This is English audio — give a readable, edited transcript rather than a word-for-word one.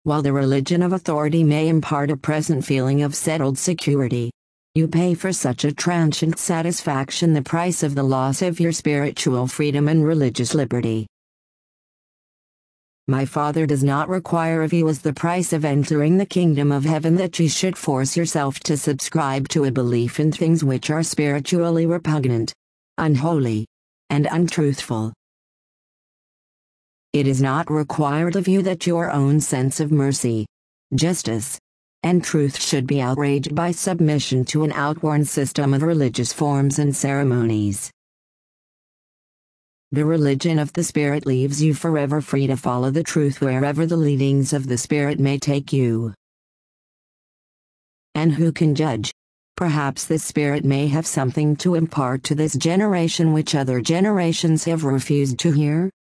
While the religion of authority may impart a present feeling of settled security, you pay for such a transient satisfaction the price of the loss of your spiritual freedom and religious liberty. My Father does not require of you as the price of entering the kingdom of heaven that you should force yourself to subscribe to a belief in things which are spiritually repugnant, unholy, and untruthful. It is not required of you that your own sense of mercy, justice, and truth should be outraged by submission to an outworn system of religious forms and ceremonies. The religion of the Spirit leaves you forever free to follow the truth wherever the leadings of the Spirit may take you. And who can judge? Perhaps the Spirit may have something to impart to this generation which other generations have refused to hear?